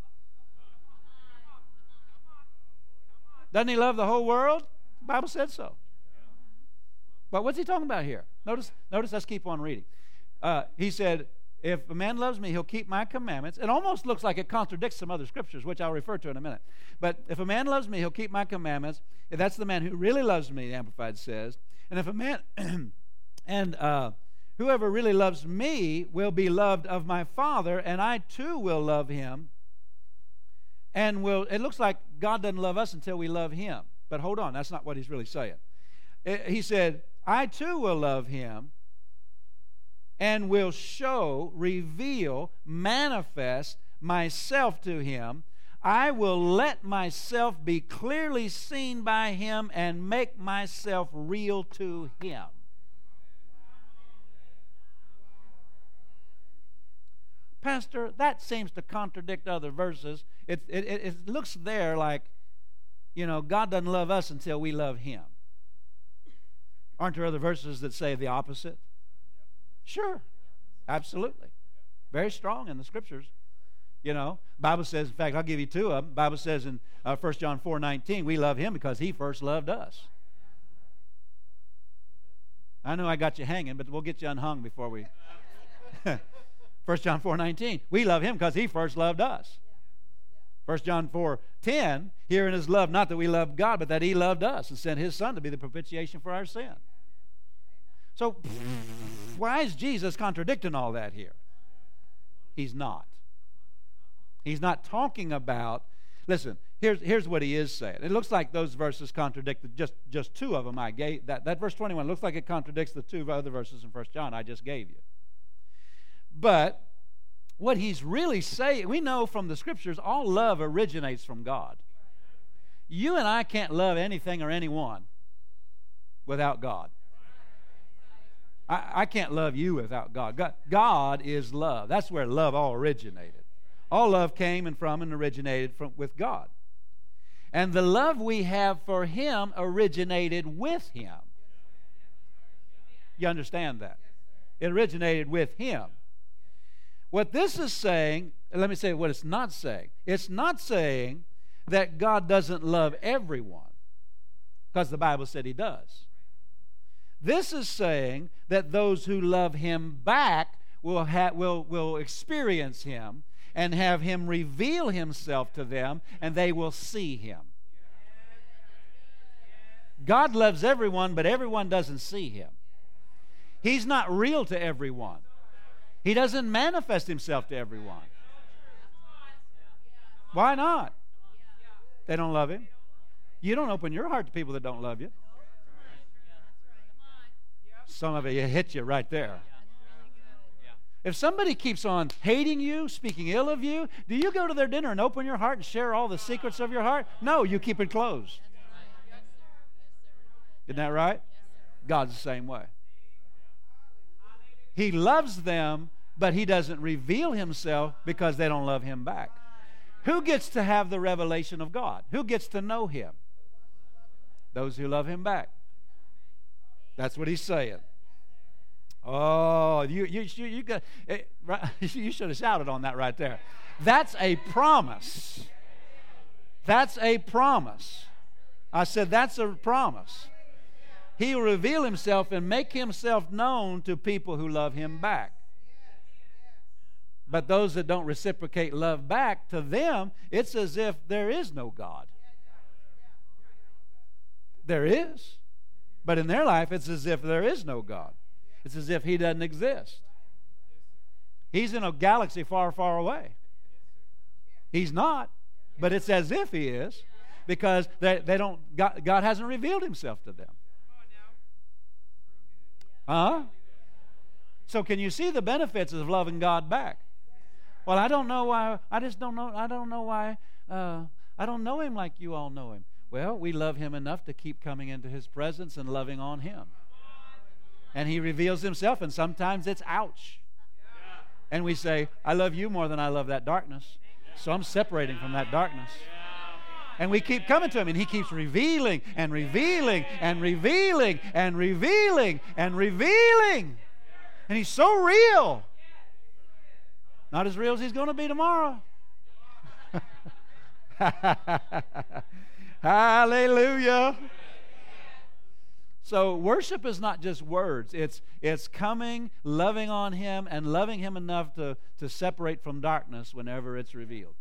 Doesn't he love the whole world? The Bible said so. But what's he talking about here? Notice, notice let's keep on reading. Uh, he said, if a man loves me, he'll keep my commandments. It almost looks like it contradicts some other scriptures, which I'll refer to in a minute. But if a man loves me, he'll keep my commandments. If that's the man who really loves me, the Amplified says. And if a man, and uh, whoever really loves me will be loved of my Father, and I too will love him. And will, it looks like God doesn't love us until we love him. But hold on, that's not what he's really saying. It, he said, I too will love him, and will show, reveal, manifest myself to him. I will let myself be clearly seen by him and make myself real to him. Pastor, that seems to contradict other verses. It, it, it looks there like, you know, God doesn't love us until we love him. Aren't there other verses that say the opposite? Sure, absolutely. Very strong in the scriptures. You know, Bible says, in fact, I'll give you two of them. Bible says in uh, First John four nineteen, we love him because he first loved us. I know I got you hanging, but we'll get you unhung before we... First John four nineteen, we love him because he first loved us. First John four ten, herein is love, not that we loved God, but that he loved us and sent his Son to be the propitiation for our sin. So, why is Jesus contradicting all that here? He's not. He's not talking about, listen, here's, here's what he is saying. It looks like those verses contradicted, just, just two of them I gave. That, that verse twenty-one looks like it contradicts the two other verses in First John I just gave you. But what he's really saying, we know from the scriptures, all love originates from God. You and I can't love anything or anyone without God. I, I can't love you without God. God. God is love. That's where love all originated. All love came and from and originated from with God. And the love we have for him originated with him. You understand that? It originated with him. What this is saying, let me say what it's not saying. It's not saying that God doesn't love everyone, because the Bible said he does. This is saying that those who love him back will, ha- will, will experience him and have him reveal himself to them, and they will see him. God loves everyone, but everyone doesn't see him. He's not real to everyone. He doesn't manifest himself to everyone. Why not? They don't love Him. You don't open your heart to people that don't love you. Some of it hit you right there. If somebody keeps on hating you, speaking ill of you, do you go to their dinner and open your heart and share all the secrets of your heart? No, you keep it closed. Isn't that right? God's the same way. He loves them, but He doesn't reveal Himself because they don't love Him back. Who gets to have the revelation of God? Who gets to know Him? Those who love Him back. That's what He's saying. Oh, you you you, you got it, right, you should have shouted on that right there. That's a promise. That's a promise. I said that's a promise. He will reveal Himself and make Himself known to people who love Him back. But those that don't reciprocate love back, to them, it's as if there is no God. There is. But in their life, it's as if there is no God. It's as if He doesn't exist. He's in a galaxy far, far away. He's not, but it's as if He is, because they, they don't. God, God hasn't revealed Himself to them. Huh? So can you see the benefits of loving God back? Well, I don't know why. I just don't know. I don't know why. Uh, I don't know Him like you all know Him. Well, we love Him enough to keep coming into His presence and loving on Him. And He reveals Himself, and sometimes it's ouch. And we say, I love you more than I love that darkness. So I'm separating from that darkness. And we keep coming to Him, and He keeps revealing and revealing and revealing and revealing and revealing. And He's so real. Not as real as He's going to be tomorrow. Hallelujah. So worship is not just words. It's it's coming, loving on Him, and loving Him enough to, to separate from darkness whenever it's revealed.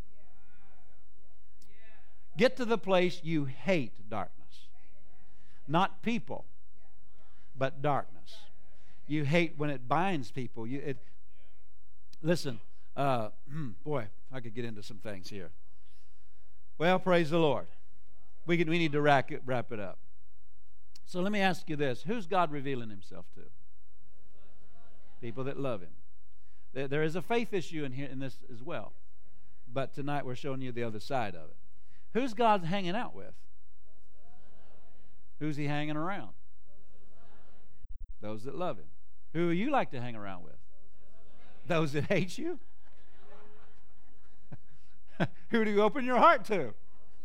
Get to the place you hate darkness. Not people, but darkness. You hate when it binds people. You, it, listen, uh, boy, I could get into some things here. Well, praise the Lord. We can, we need to wrap it, wrap it up. So let me ask you this. Who's God revealing Himself to? People that love Him. There, there is a faith issue in here in this as well. But tonight we're showing you the other side of it. Who's God hanging out with? Who's He hanging around? Those that love Him. Who do you like to hang around with? Those that hate you? Who do you open your heart to?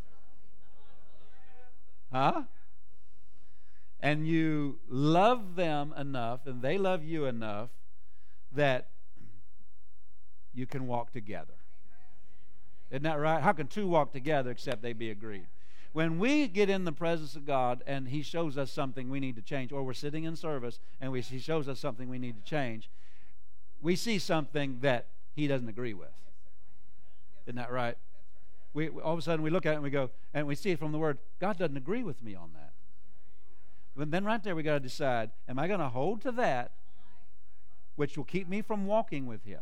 Huh? And you love them enough, and they love you enough, that you can walk together. Isn't that right? How can two walk together except they be agreed? When we get in the presence of God and He shows us something we need to change, or we're sitting in service and we, He shows us something we need to change, we see something that He doesn't agree with. Isn't that right? We, all of a sudden we look at it and we go, and we see it from the Word, God doesn't agree with me on that. But then right there we got to decide, am I going to hold to that which will keep me from walking with Him?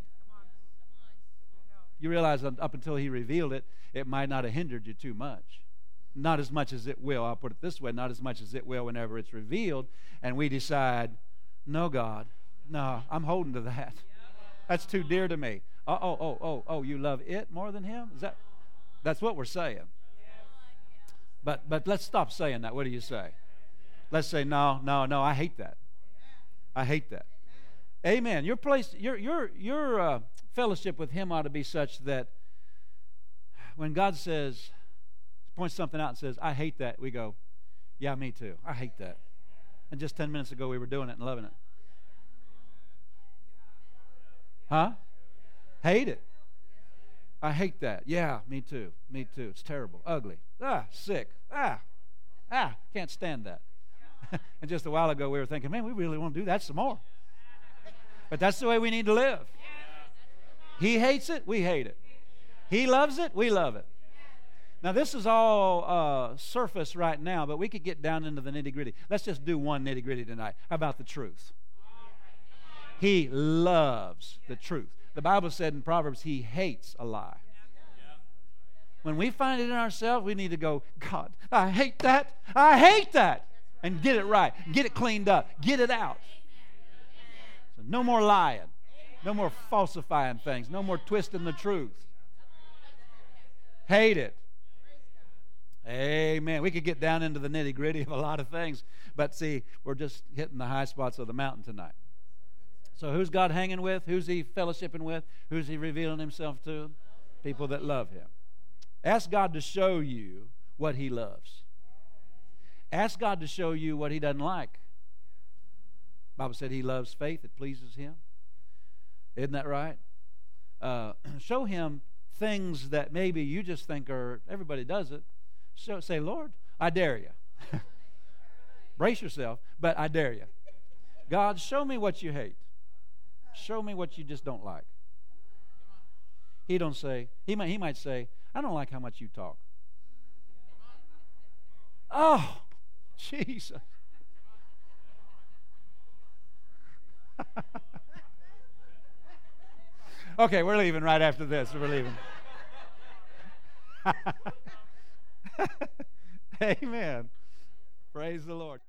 You realize that up until He revealed it, it might not have hindered you too much. Not as much as it will, I'll put it this way, not as much as it will whenever it's revealed, and we decide, no, God, no, I'm holding to that. That's too dear to me. Oh, oh, oh, oh, oh, you love it more than Him? Is that? That's what we're saying. But but let's stop saying that. What do you say? Let's say, no, no, no, I hate that. I hate that. Amen. Your place, your your your uh, fellowship with Him ought to be such that when God says, points something out and says, I hate that, we go, yeah, me too. I hate that. And just ten minutes ago we were doing it and loving it. Huh? Hate it. I hate that. Yeah, me too. Me too. It's terrible. Ugly. Ah, sick. Ah, ah, can't stand that. And just a while ago we were thinking, man, we really want to do that some more. But that's the way we need to live. He hates it, we hate it. He loves it, we love it. Now this is all uh, surface right now, but we could get down into the nitty-gritty. Let's just do one nitty-gritty tonight. How about the truth? He loves the truth. The Bible said in Proverbs, He hates a lie. When we find it in ourselves, we need to go, God, I hate that. I hate that. And get it right. Get it cleaned up. Get it out. So no more lying. No more falsifying things. No more twisting the truth. Hate it. Amen. We could get down into the nitty-gritty of a lot of things. But see, we're just hitting the high spots of the mountain tonight. So who's God hanging with? Who's He fellowshipping with? Who's He revealing Himself to? People that love Him. Ask God to show you what He loves. Ask God to show you what He doesn't like. The Bible said He loves faith. It pleases Him. Isn't that right? Uh, show Him things that maybe you just think are, everybody does it. So say, Lord, I dare you. Brace yourself, but I dare you. God, show me what you hate. Show me what you just don't like. He don't say, he might, he might say, I don't like how much you talk. Oh, Jesus. Okay, we're leaving right after this. We're leaving. Amen. Praise the Lord.